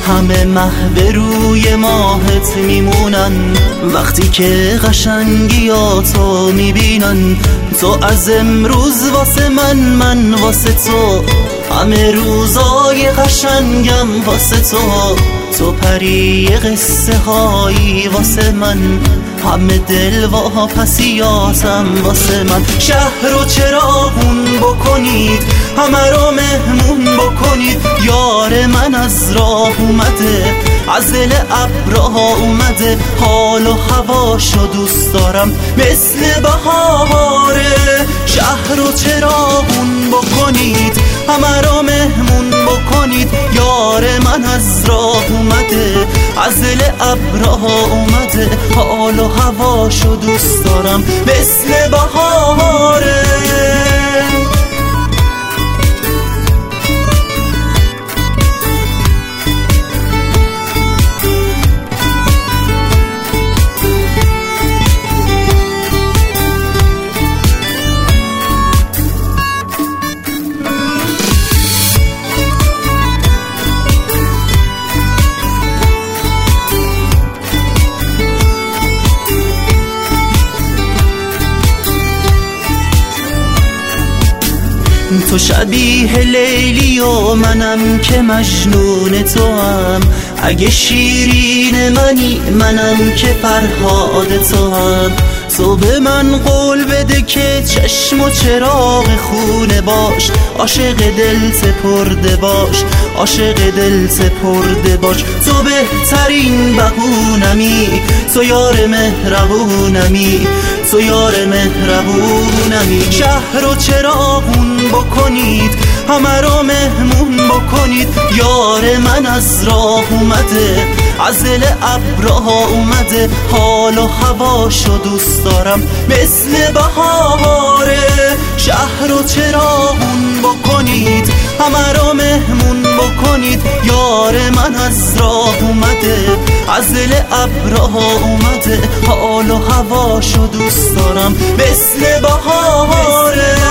همه محو روی ماهت میمونن وقتی که قشنگیاتو میبینن. تو از امروز واسه من واسه تو، همه روزای قشنگم واسه تو پری قصه هایی واسه من، همه دل و پسیاتم واسه من. شهر رو چراغون بکنید، همه رو مهمون بکنید، یار من از راه اومده، از دل ابرها اومده، حال و هواشو دوست دارم مثل بهاره. شهر رو چراغون بکنید، همه رو مهمون بکنید، یار من از راه اومده، از دل ابرها اومده، حال و هواشو دوست دارم مثل بهاره. تو شبیه لیلی و منم که مجنون تو هم، اگه شیرین منم که فرهاد تو هم. تو به من قول بده که چشم و چراغ خونه باش، عاشق دل سپرده باش، عاشق دل سپرده باش. تو بهترین بهونمی، تو یار مهربونمی، تو یار مهربونمی. شهر رو چراغون بکنید، همه رو مهمون بکنید، یار من از راه اومده، از دل ابرها اومده، حال و هواشو دوست دارم مثل بهاره. شهر رو چراغون بکنید، همه رو مهمون بکنید، یار من از راه اومده، از دل ابرها اومده، حال و هواشو دوست دارم مثل بهاره.